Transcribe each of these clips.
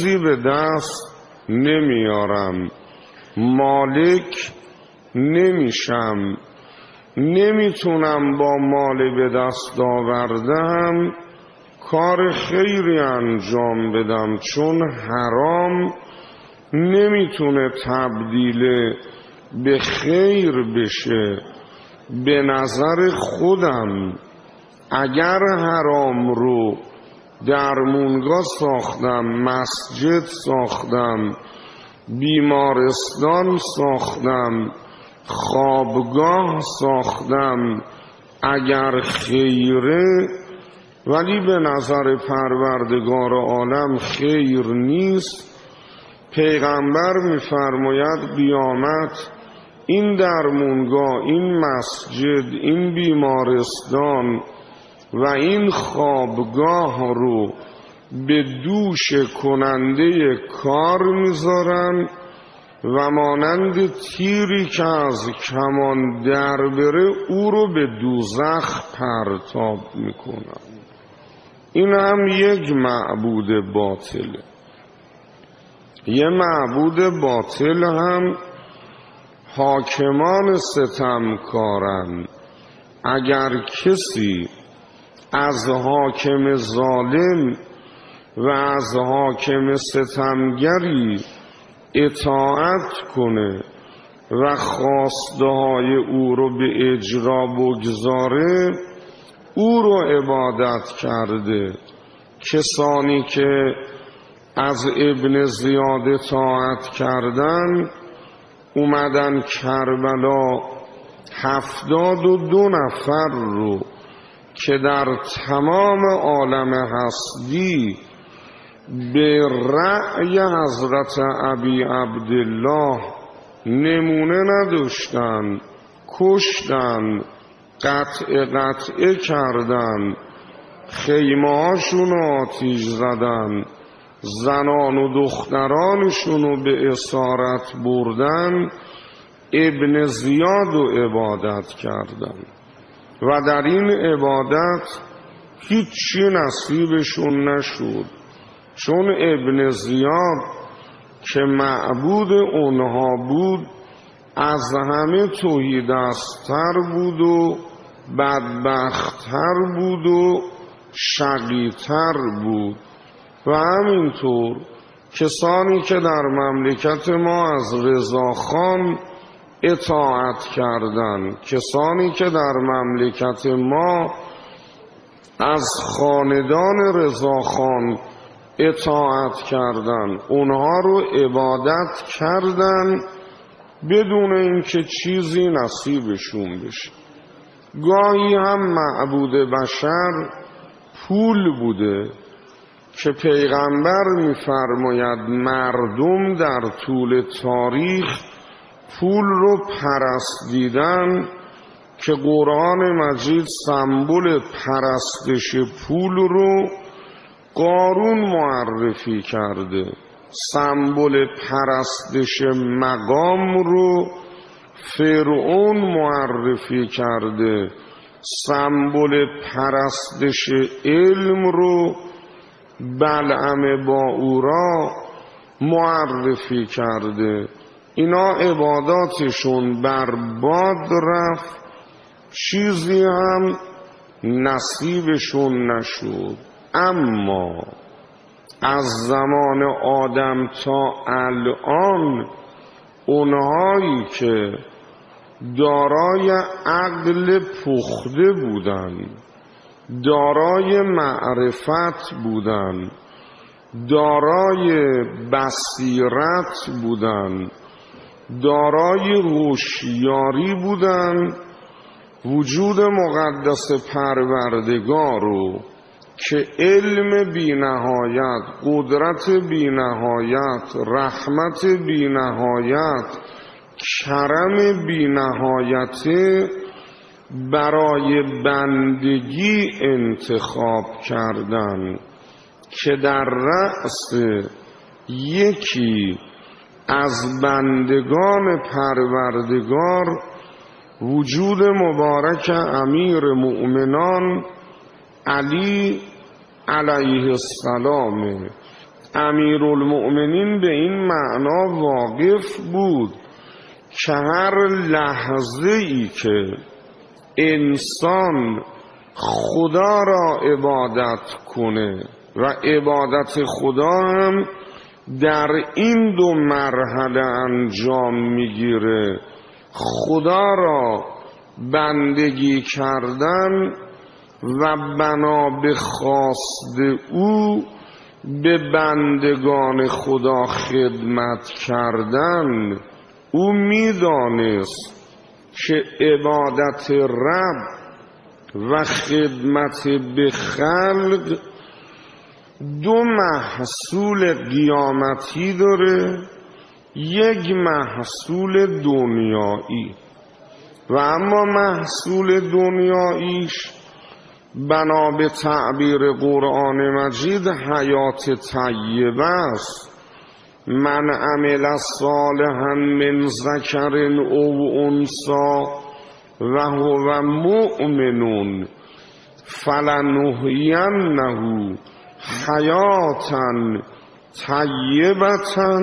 چیزی به دست نمیارم، مالک نمیشم، نمیتونم با مال به دست آوردم کار خیری انجام بدم، چون حرام نمیتونه تبدیل به خیر بشه. به نظر خودم اگر حرام رو درمونگاه ساختم، مسجد ساختم، بیمارستان ساختم، خوابگاه ساختم، اگر خیره ولی به نظر پروردگار عالم خیر نیست، پیغمبر می‌فرماید قیامت این درمونگاه، این مسجد، این بیمارستان و این خوابگاه رو به دوش کننده کار میذارن و مانند تیری که از کمان در بره او رو به دوزخ پرتاب میکنن. این هم یک معبود باطله. یه معبود باطل هم حاکمان ستمکارن. اگر کسی از حاکم ظالم و از حاکم ستمگری اطاعت کنه و خواسته های او رو به اجرا بگذاره، او رو عبادت کرده. کسانی که از ابن زیاد اطاعت کردن اومدن کربلا 72 نفر رو که در تمام عالم هستی به رأی حضرت ابی عبدالله نمونه نداشتن، کشتن، قطعه کردن، خیمه هاشون آتیش زدن، زنان و دخترانشون رو به اسارت بردن، ابن زیاد رو عبادت کردن و در این عبادت هیچی نصیبشون نشد، چون ابن زیاد که معبود اونها بود از همه تهیدستر بود و بدبختتر بود و شقیتر بود. و همینطور کسانی که در مملکت ما از رضاخان اطاعت کردند، کسانی که در مملکت ما از خاندان رضاخان اطاعت کردند، اونها رو عبادت کردند بدون اینکه چیزی نصیبشون بشه. گاهی هم معبود بشر پول بوده که پیغمبر می‌فرماید مردم در طول تاریخ پول رو پرستیدن که قرآن مجید سمبل پرستش پول رو قارون معرفی کرده، سمبل پرستش مقام رو فرعون معرفی کرده، سمبل پرستش علم رو بلعم باورا معرفی کرده. اینا عباداتشون برباد رفت، چیزی هم نصیبشون نشد. اما از زمان آدم تا الان اونهایی که دارای عقل پخته بودن، دارای معرفت بودن، دارای بصیرت بودن، دارای هوشیاری بودن، وجود مقدس پروردگار رو که علم بی نهایت، قدرت بی نهایت، رحمت بی نهایت، کرم بی نهایت برای بندگی انتخاب کردن که در رأس یکی از بندگان پروردگار وجود مبارک امیر مؤمنان علی علیه السلام. امیرالمؤمنین به این معنا واقف بود که هر لحظه ای که انسان خدا را عبادت کنه و عبادت خدا هم در این دو مرحله انجام میگیره، خدا را بندگی کردن و بنا به خواست او به بندگان خدا خدمت کردن، او میدانست که عبادت رب و خدمت به خلق دو محصول قیامتی داره، یک محصول دنیایی، و اما محصول دنیاییش بنا به تعبیر قرآن مجید حیات طیبه است. من عمل صالحا من ذکر او انثی و هو مؤمن فلنحینه حیاتا طیبة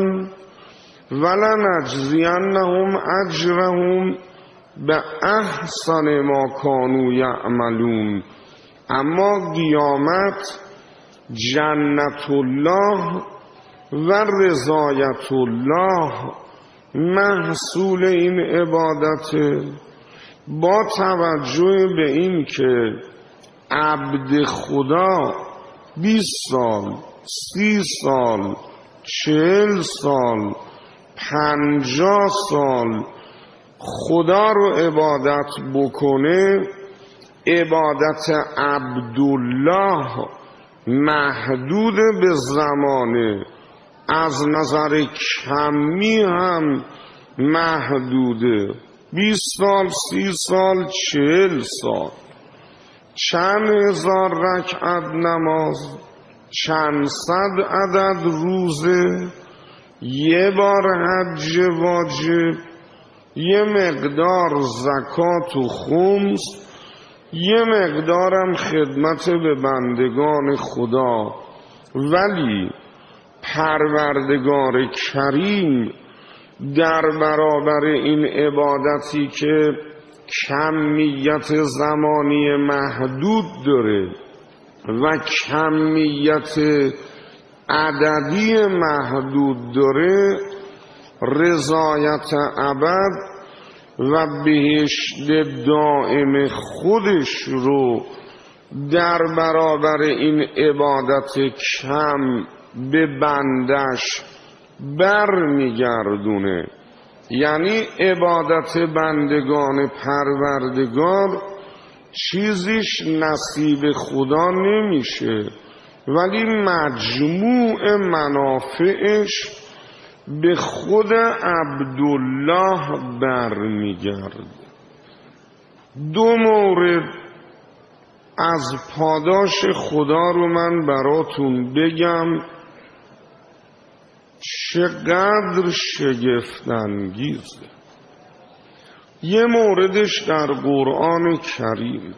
ولنجزینهم اجرهم به احسن ما کانوا یعملون. اما قیامت جنت الله و رضایت الله محصول این عبادت، با توجه به این که عبد خدا 20 سال 30 سال 40 سال 50 سال خدا رو عبادت بکنه، عبادت عبدالله محدود به زمانه، از نظر کمی هم محدوده. 20 سال 30 سال 40 سال، چند هزار رکعت نماز، چند صد عدد روزه، یه بار حج واجب، یه مقدار زکات و خمس، یه مقدارم خدمت به بندگان خدا. ولی پروردگار کریم در برابر این عبادتی که کمیت زمانی محدود داره و کمیت عددی محدود داره، رضایت ابد و بهشت دائم خودش رو در برابر این عبادت کم به بندش بر میگردونه. یعنی عبادت بندگان پروردگار چیزیش نصیب خدا نمیشه، ولی مجموع منافعش به خود عبدالله برمیگرده. دو مورد از پاداش خدا رو من براتون بگم، چقدر شگفت‌انگیزه. یه موردش در قرآن کریم،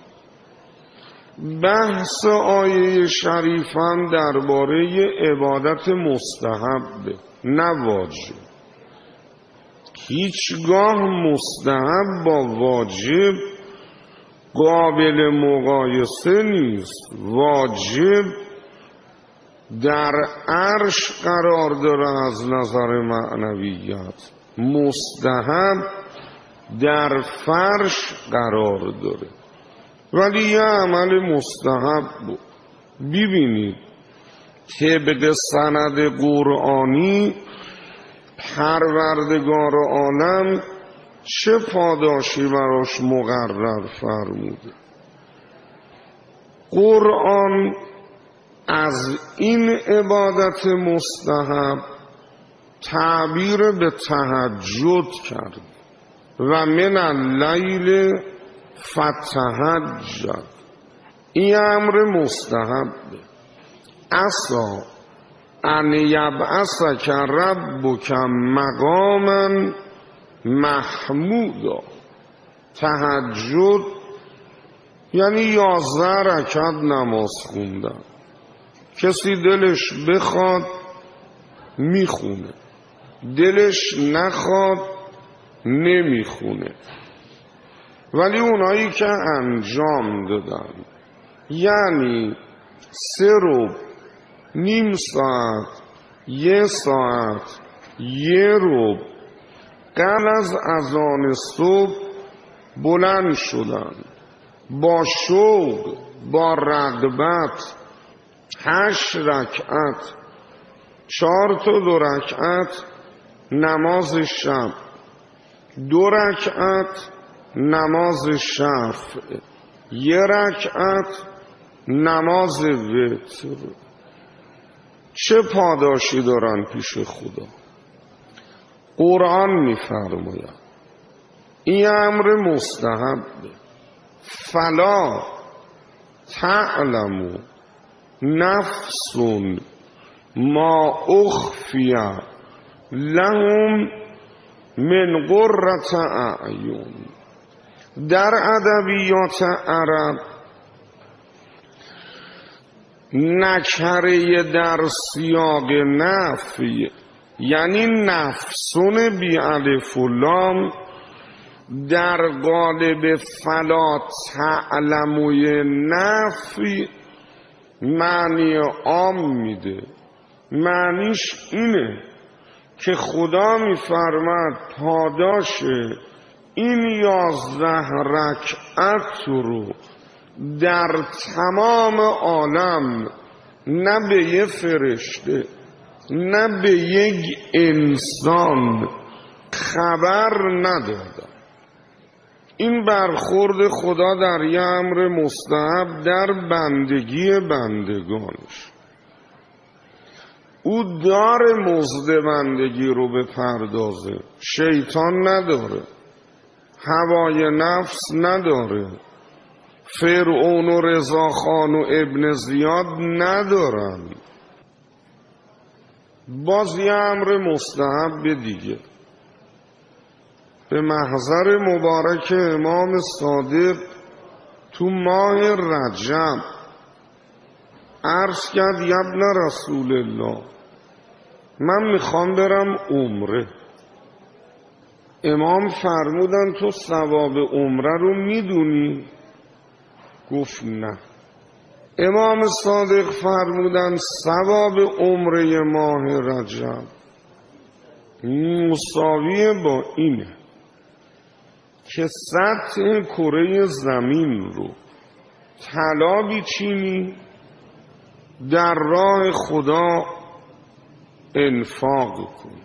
بحث آیه شریفم درباره عبادت مستحبه نه واجب. هیچگاه مستحب با واجب قابل مقایسه نیست. واجب در عرش قرار داره از نظر معنویت، مستحب در فرش قرار داره. ولی یه عمل مستحب بود. ببینید طبق سند قرآنی پروردگار عالم چه پاداشی براش مقرر فرموده. قرآن از این عبادت مستحب تعبیر به تهجد کرد و من اللیل فتهجد. این امر مستحبه. عسی ان یبعثک ربک مقاما محمودا. تهجد یعنی 11 رکعت نماز خوندن. کسی دلش بخواد میخونه، دلش نخواد نمیخونه. ولی اونایی که انجام دادن، یعنی 3 ربع، نیم ساعت، 1 ساعت، 1 ربع قبل از اذان صبح بلند شدن، با شوق، با رغبت 8 رکعت، 4 تا 2 رکعت نماز شب، 2 رکعت نماز شفع، 1 رکعت نماز وتر، چه پاداشی دارن پیش خدا؟ قرآن می‌فرماید این امر مستحبه. فلا تعلم نفس ما اخفی لهم من قرة اعین. در ادبیات عرب نکره در سیاق نفی، یعنی نفسون بی الف و لام، در قالب فلا تعلموی نفی معنی عام میده. معنیش اینه که خدا میفرماد پاداش این 11 رکعت رو در تمام عالم نه به یه فرشته نه به یک انسان خبر ندادن. این برخورد خدا در یه امر مستحب در بندگی بندگانش. او داره مزد بندگی رو بپردازه، شیطان نداره، هوای نفس نداره، فرعون و رضاخان و ابن زیاد ندارن. باز یه امر مستحب دیگه. به محضر مبارک امام صادق تو ماه رجب عرض کرد ابن رسول الله من میخوام برم عمره. امام فرمودن تو ثواب عمره رو میدونی؟ گفت نه. امام صادق فرمودن ثواب عمره ماه رجب مساوی با اینه که سطح کره زمین رو طلا بیچینی، در راه خدا انفاق کنی.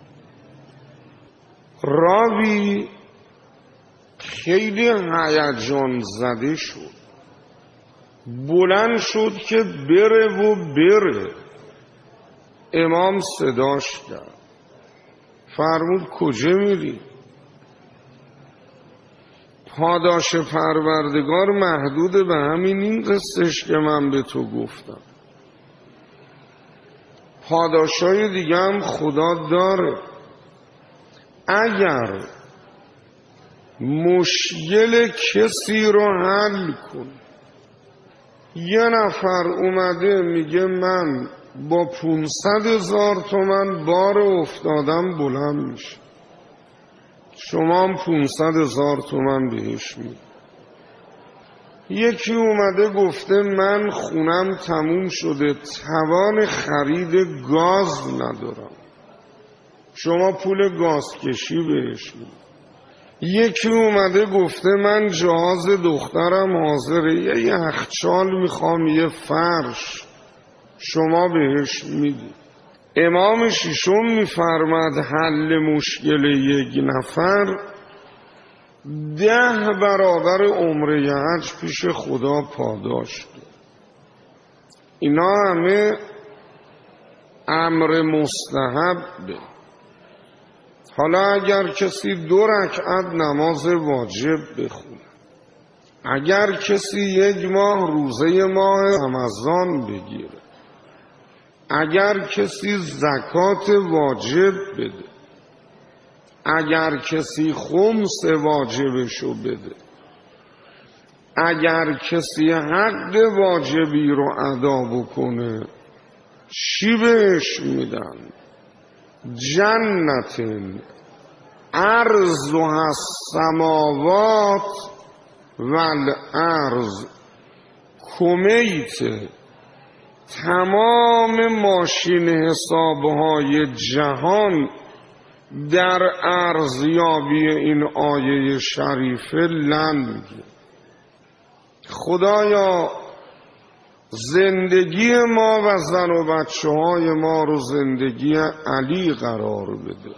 راوی خیلی هیجان زده شد، بلند شد که بره و بره. امام صداش کرد، فرمود کجا میری؟ پاداش پروردگار محدود به همین این قصهش که من به تو گفتم. پاداشای دیگه هم خدا داره. اگر مشکل کسی رو حل کن، یه نفر اومده میگه من با 500,000 تومان بار افتادم بلند میشه، شما هم 500,000 تومان بهش میدید. یکی اومده گفته من خونم تموم شده توان خرید گاز ندارم، شما پول گاز کشی بهش میدید. یکی اومده گفته من جهاز دخترم حاضره، یه یخچال میخوام، یه فرش، شما بهش میدید. امام ششم میفرماد حل مشکل یک نفر 10 برابر عمره حج پیش خدا پاداش ده. اینا همه امر مستحبه. حالا اگر کسی 2 رکعت نماز واجب بخونه، اگر کسی 1 ماه روزه ماه رمضان بگیره، اگر کسی زکات واجب بده، اگر کسی خمس واجبشو بده، اگر کسی حق واجبی رو ادا بکنه، چی بهش میدن؟ جنت عرضها السماوات والارض کمیت تمام ماشین حسابهای جهان در ارزیابی این آیه شریفه لنگ. خدایا زندگی ما و زن و بچه های ما رو زندگی علی قرار بده.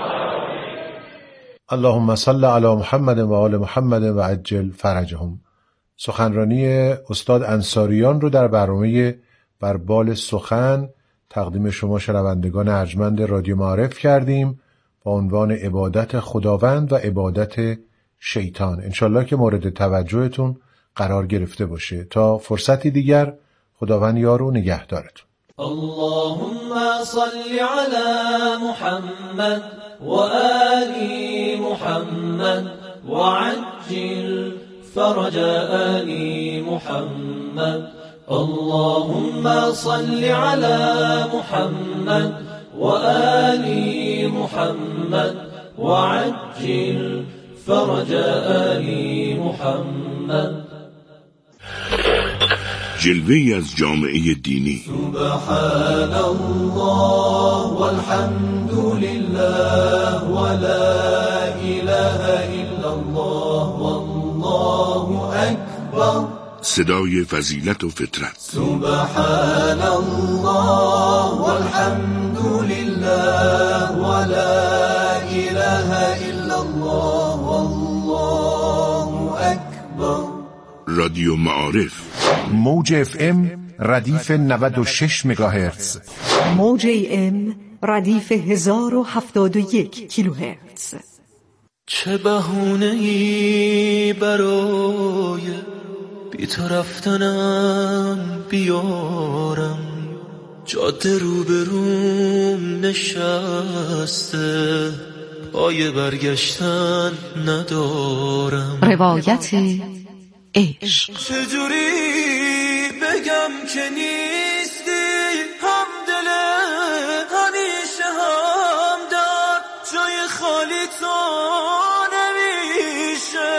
اللهم صل علی محمد و آل محمد و عجل فرجهم. سخنرانی استاد انصاریان رو در برنامه بر بال سخن تقدیم شما شنوندگان ارجمند رادیو معارف کردیم با عنوان عبادت خداوند و عبادت شیطان. انشالله که مورد توجهتون قرار گرفته باشه. تا فرصتی دیگر خداوند یار و نگهدارتون. اللهم صل على محمد و آل محمد و عجل فرج آل محمد. اللهم صل على محمد و آل محمد و عجل فرج آل محمد. جلوه‌ای از جامعه دینی. سبحان الله والحمد لله ولا اله الا الله والله اکبر. صدای فضیلت و فطرت. سبحان الله والحمد لله ولا اله الا الله والله اکبر. رادیو معارف. موج FM ردیف 96 مگاهرتز. موج AM ردیف 1071 کیلوهرتز. چه بهونه‌ای برای بی تو رفتنم بیارم، جاده روبروم نشسته پای برگشتن ندارم. روایت عشق. چجوری بگم که نیستی همدل همیشه همدم، جای خالی تو نمیشه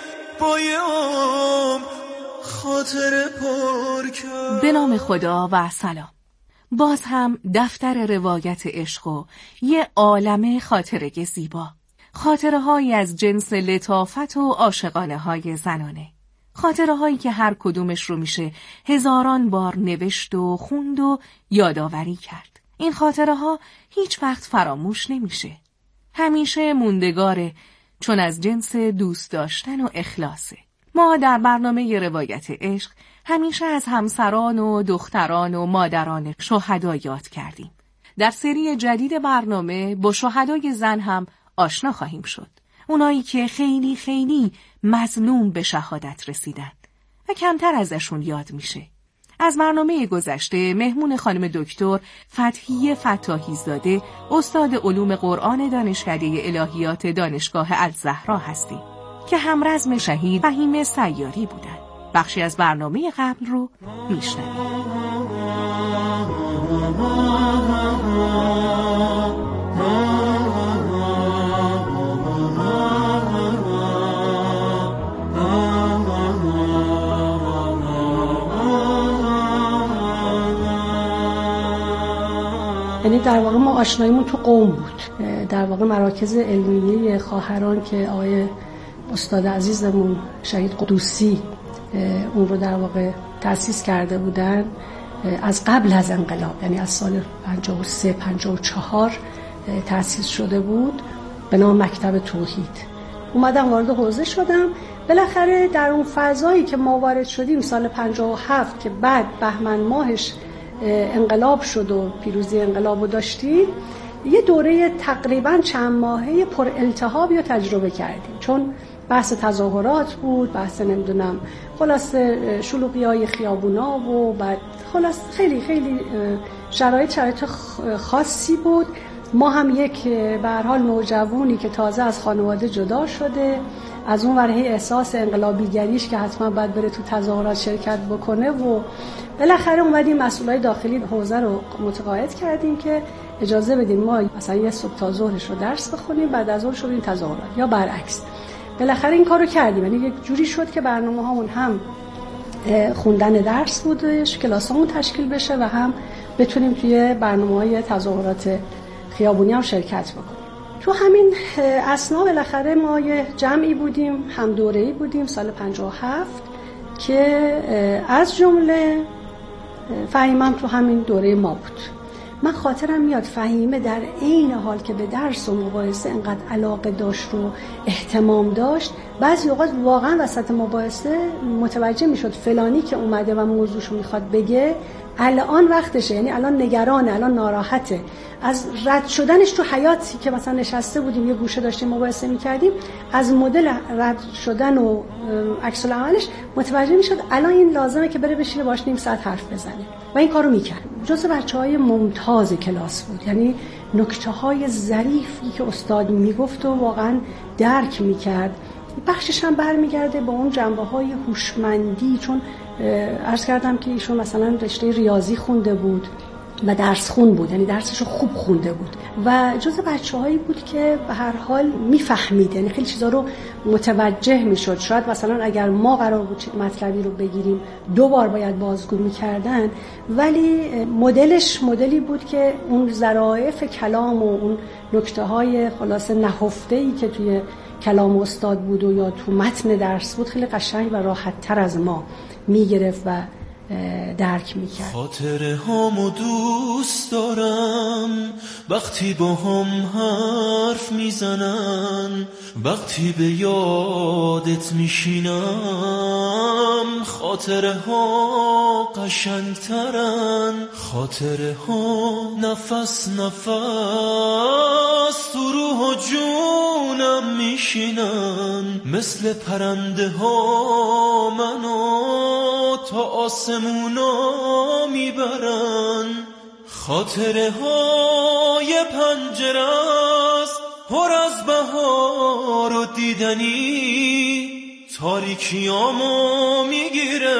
بایم خاطر پر کرد. به نام خدا و سلام. باز هم دفتر روایت عشق و یه عالمه خاطره زیبا، خاطره هایی از جنس لطافت و عاشقانه های زنانه، خاطره هایی که هر کدومش رو میشه هزاران بار نوشت و خوند و یادآوری کرد. این خاطره ها هیچ وقت فراموش نمیشه، همیشه موندگاره، چون از جنس دوست داشتن و اخلاصه. ما در برنامه روایت عشق همیشه از همسران و دختران و مادران شهدا یاد کردیم. در سری جدید برنامه با شهدای زن هم آشنا خواهیم شد. اونایی که خیلی خیلی مظلوم به شهادت رسیدن و کمتر ازشون یاد میشه. از برنامه گذشته مهمون خانم دکتر فتحیه فتاحی زاده، استاد علوم قرآن دانشکده الهیات دانشگاه الزهرا هستیم که همرزم شهید فهیم سیاری بودن. بخشی از برنامه قبل رو میشنویم. یعنی در واقع ما آشناییمون تو قم بود. در واقع مراکز علمیه خواهران که آقای استاد عزیزمون شهید قدوسی اون رو در واقع تأسیس کرده بودن از قبل از انقلاب، یعنی از سال 53 54 تأسیس شده بود به نام مکتب توحید. اومدم وارد حوزه شدم. بالاخره در اون فضایی که ما وارد شدیم سال 57 که بعد بهمن ماهش انقلاب شد و پیروزی انقلاب رو داشتیم، یه دوره تقریبا چند ماهه پر التهابی رو تجربه کردیم، چون بحث تظاهرات بود، بحث نمیدونم خلاص شلوغی‌های خیابونا و بعد خلاص خیلی خیلی شرایط خاصی بود. ما هم یک به هر حال نوجوانی که تازه از خانواده جدا شده، از اون ورهی احساس انقلابیگریش که حتما باید بره تو تظاهرات شرکت بکنه و بالاخره اومدیم مسئولای داخلی حوزه رو متقاعد کردیم که اجازه بدین ما مثلا یه صبح تا ظهرش رو درس بخونیم، بعد از ظهر شدیم تظاهرات یا برعکس. بالاخره این کارو کردیم، یعنی یک جوری شد که برنامه‌هامون هم خوندن درس بودش، کلاسامون تشکیل بشه و هم بتونیم توی برنامه‌های تظاهرات خیابونی هم شرکت بکنیم. تو همین اثنا بالاخره ما یه جمعی بودیم، هم دوره‌ای بودیم سال 57 که از جمله فهیمم تو همین دوره ما بود. من خاطرم میاد فهیمه در عین حال که به درس و مباحثه انقدر علاقه داشت و اهتمام داشت، بعضی اوقات واقعا وسط مباحثه متوجه میشد فلانی که اومده و موضوعشو میخواد بگه الان وقتشه، یعنی الان نگرانه، الان ناراحته. از رد شدنش تو حیاتی که مثلا نشسته بودیم یه گوشه داشتیم مباحثه میکردیم، از مدل رد شدن و عکس العملش متوجه میشد الان این لازمه که بره بشینه باش نیم ساعت حرف بزنه و این کارو میکرد. جزو بچه‌های ممتاز کلاس بود، یعنی نکته‌های ظریفی که استاد میگفت و واقعا درک میکرد. بخشش هم برمیگرده با اون جنبه‌های هوشمندی، چون عرض کردم که ایشون مثلا رشته ریاضی خونده بود و درس خون بود، یعنی درسشو خوب خونده بود و جزو بچه‌هایی بود که به هر حال میفهمید، یعنی خیلی چیزا رو متوجه میشد. شاید مثلا اگر ما قرار بود مطلبی رو بگیریم 2 بار باید بازگو میکردن، ولی مدلش مدلی بود که اون ظرافت کلام و اون نکته‌های خلاصه نهفته‌ای که توی کلام استاد بود و یا تو متن درس بود خیلی قشنگ و راحت‌تر از ما میگرفت و درک میکرد. خاطره هامو دوست دارم وقتی با هم حرف میزنن، وقتی به یادت میشینم خاطره ها قشنگترن، خاطره ها نفس نفس تو روح و جونم میشینن، مثل پرنده ها منو تا آسمونا میبرن، خاطره های پنجره است پر از بهار و دیدنی، تاریکیامو میگیره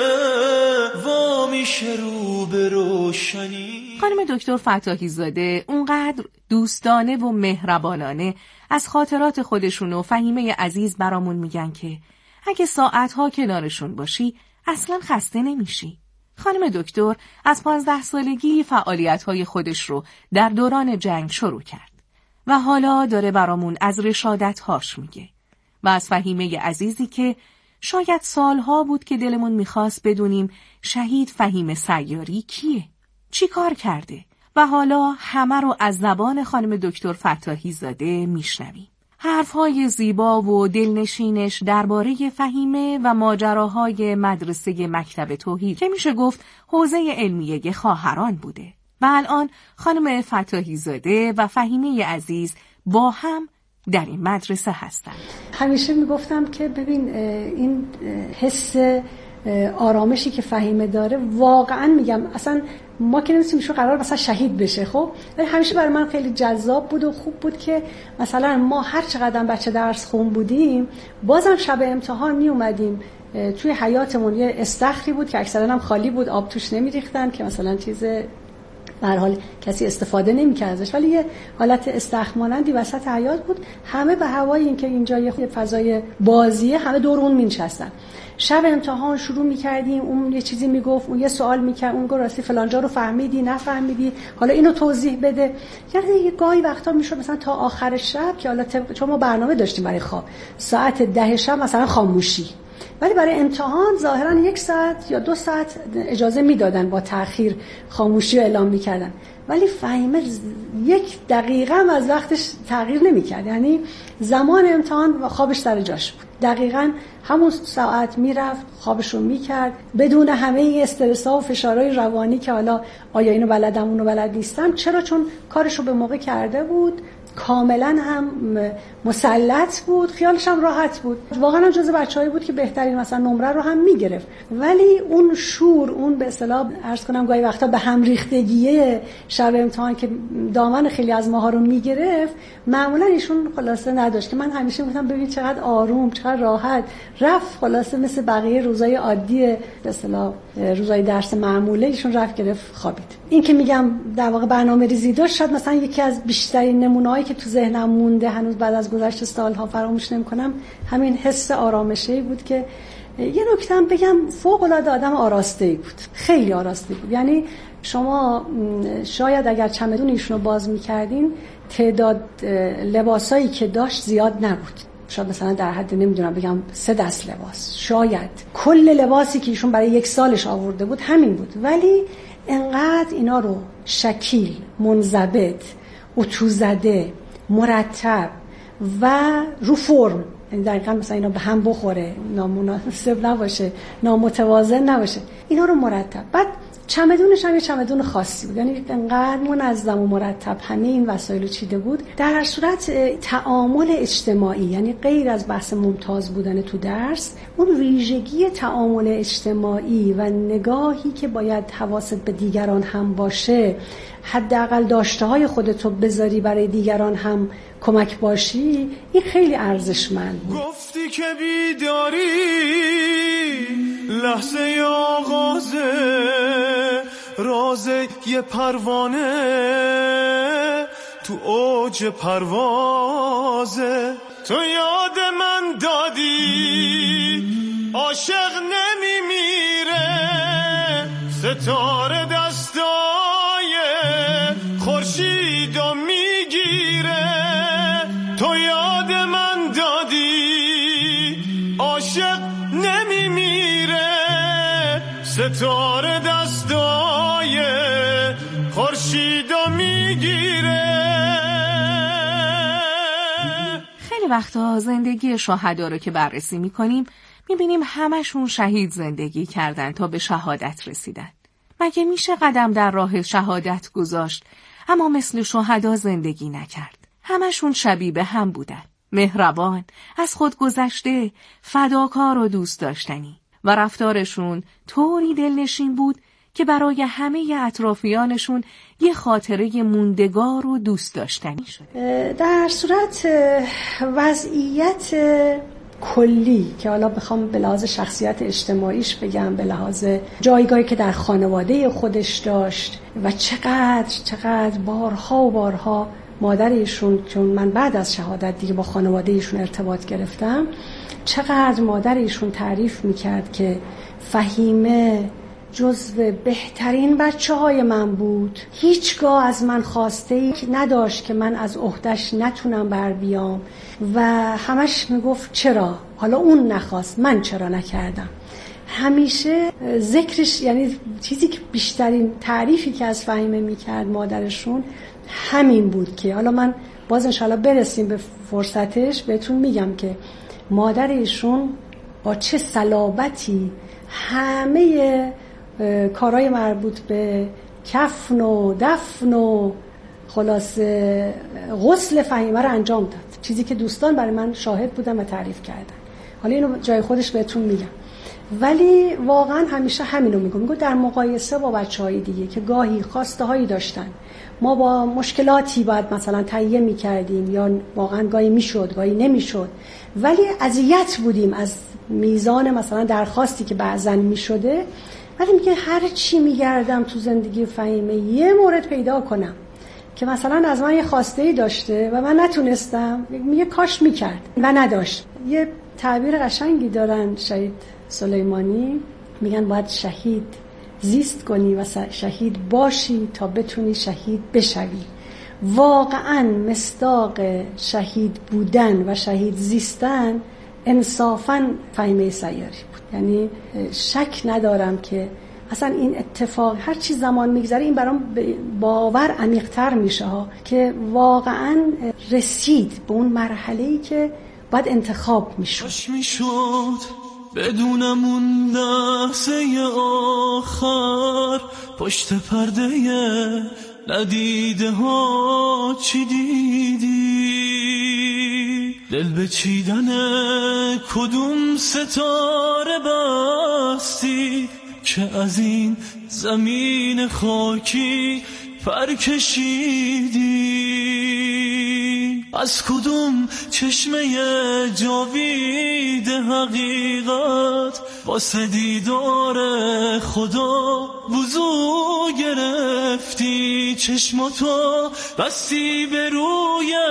وا میشه رو به روشنی. خانم دکتر فتاحی زاده اونقدر دوستانه و مهربانانه از خاطرات خودشون و فهیمه عزیز برامون میگن که اگه ساعتها کنارشون باشی اصلا خسته نمیشی. خانم دکتر از 15 سالگی فعالیت‌های خودش رو در دوران جنگ شروع کرد و حالا داره برامون از رشادت‌هاش میگه و از فهیمه عزیزی که شاید سالها بود که دلمون میخواست بدونیم شهید فهیم سیاری کیه، چی کار کرده و حالا همه رو از زبان خانم دکتر فتاحی زاده میشنویم. حرفهای زیبا و دلنشینش درباره فهیمه و ماجراهای مدرسه مکتب توحید که میشه گفت حوزه علمیه خواهران بوده و الان خانم فتاحی زاده و فهیمه عزیز با هم در این مدرسه هستند. همیشه میگفتم که ببین این حس آرامشی که فهیمه داره واقعا میگم اصلا ما که نمی‌تونیم شو قرار مثلا شهید بشه، خب ولی همیشه برای من خیلی جذاب بود و خوب بود که مثلا ما هر چقدر بچه درس خون بودیم بازم شب امتحان می اومدیم توی حیاتمون یه استخری بود که اکثرا هم خالی بود، آب توش نمی‌ریختن که مثلا چیز به هر حال کسی استفاده نمی‌کرد ازش، ولی یه حالت استخر مانندی وسط حیاط بود. همه به هوای اینکه اینجا یه فضای بازیه همه دور اون می‌نشستن. شب امتحان شروع می‌کردیم، اون یه چیزی میگفت، اون یه سوال می‌کرد، اون گفت راستی فلان جا رو فهمیدی نفهمیدی، حالا اینو توضیح بده. یعنی یه گاهی وقتا میشد مثلا تا آخر شب که حالا چون ما برنامه داشتیم برای خواب ساعت 10 شب مثلا خاموشی، ولی برای امتحان ظاهرا 1 ساعت یا 2 ساعت اجازه میدادن با تأخیر خاموشی رو اعلام میکردن، ولی فهیمه 1 دقیقه هم از وقتش تغییر نمیکرد، یعنی زمان امتحان خوابش سر جاش بود، دقیقاً همون ساعت میرفت خوابش رو میکرد بدون همه این استرس‌ها و فشارهای روانی که حالا آیا اینو بلدم اونو بلد نیستم. چرا؟ چون کارش رو به موقع کرده بود کاملا هم مسلط بود، خیالش هم راحت بود، واقعا جزو بچه‌هایی بود که بهترین مثلا نمره رو هم میگرفت. ولی اون شور، اون به اصطلاح عرض کنم گاهی وقتا به هم ریختگی شب امتحان که دامن خیلی از ماها رو میگرفت، معمولا ایشون خلاصه نداشت که من همیشه میگفتم ببین چقدر آروم، چقدر راحت رفت، خلاصه مثل بقیه روزای عادی به اصطلاح روزای درس معموله ایشون رفت گرفت خوابید. این که میگم در واقع برنامه‌ریزی داشت، شاید مثلا یکی از بیشترین نمونه‌هایی که تو ذهنم مونده هنوز بعد از گذشت سالها فراموش نمی‌کنم همین حس آرامشی بود که یه نکته هم بگم فوق‌العاده آدم آراسته‌ای بود، خیلی آراسته بود. یعنی شما شاید اگر چمدون ایشونو باز می‌کردین تعداد لباسایی که داشت زیاد نبود، شاید مثلا در حد نمیدونم بگم 3 دست لباس، شاید کل لباسی که ایشون برای 1 سالش آورده بود همین بود. ولی انقدر اینا رو شکیل، منضبط، اتو زده، مرتب و رو فرم، یعنی دقیقاً مثلا اینا به هم بخوره، نامناسب نباشه، نامتوازن نباشه، اینا رو مرتب. بعد چمدونش هم یه چمدون خاصی بود، یعنی انقدر منظم و مرتب همه این وسایل چیده بود. در هر صورت تعامل اجتماعی، یعنی غیر از بحث ممتاز بودن تو درس، اون ویژگی تعامل اجتماعی و نگاهی که باید حواست به دیگران هم باشه، حداقل داشته‌های خودتو بذاری برای دیگران هم کمک باشی، این خیلی ارزشمند بود. گفتی که بیداری لحظه آغازه، رازه یه پروانه تو اوج پروازه، تو یاد من دادی عاشق نمیمیره، ستاره دستای خورشیدو میگیره، تو یاد من دادی عاشق نمیمیره، ستاره دستای خورشیدو میگیره. خیلی وقتا زندگی شهدا رو که بررسی میکنیم میبینیم همشون شهید زندگی کردن تا به شهادت رسیدن. مگه میشه قدم در راه شهادت گذاشت اما مثل شهدا زندگی نکرد؟ همشون شبیه به هم بودن، مهربان، از خود گذشته، فداکار و دوست داشتنی، و رفتارشون طوری دلنشین بود که برای همه اطرافیانشون یه خاطره موندگار و دوست داشتنی شد. در صورت وضعیت کلی که حالا بخوام به لحاظ شخصیت اجتماعیش بگم، به لحاظ جایگاهی که در خانواده خودش داشت و چقدر بارها و بارها مادر ایشون، چون من بعد از شهادت دیگه با خانواده ایشون ارتباط گرفتم، چقدر مادر ایشون تعریف میکرد که فهیمه جزو بهترین بچه‌های من بود، هیچگاه از من خواسته نداشت که من از عهده‌اش نتونم بر بیام و همش میگفت چرا حالا اون نخواست من چرا نکردم. همیشه ذکرش، یعنی چیزی که بیشترین تعریفی که از فهیمه میکرد مادرشون همین بود که حالا من باز انشالله برسیم به فرصتش بهتون میگم که مادر ایشون با چه صلابتی همه کارهای مربوط به کفن و دفن و خلاصه غسل فهیمه رو انجام داد، چیزی که دوستان برای من شاهد بودن و تعریف کردن. حالا اینو جای خودش بهتون میگم، ولی واقعا همیشه همینو میگم در مقایسه با بچهای دیگه که گاهی خواسته هایی داشتن، ما با مشکلاتی باید مثلا تهیه میکردیم یا واقعا گاهی میشد گاهی نمیشد، ولی اذیت بودیم از میزان مثلا درخواستی که بعضن میشده. ولی میگه هر چی میگردم تو زندگی فهیمه یه مورد پیدا کنم که مثلا از من یه خواسته‌ای داشته و من نتونستم، میگه کاش میکرد و نداشت. یه تعبیر قشنگی دارن شهید سلیمانی، میگن باید شهید زیست کنی و شهید باشی تا بتونی شهید بشوی. واقعا مصداق شهید بودن و شهید زیستن انصافاً فهیمه سیاری بود. یعنی شک ندارم که اصلا این اتفاق هر چی زمان میگذره این برام باور عمیق‌تر میشه ها که واقعاً رسید به اون مرحله‌ای که باید انتخاب میشد. بدونم اون لحظه آخر پشت پرده ندیده ها چی دیدی؟ دل به چیدن کدوم ستاره بستی که از این زمین خاکی پر کشیدی؟ از کدوم چشمه جاوید حقیقت واسه دیدار خدا وضو گرفتی؟ چشماتو بستی به روی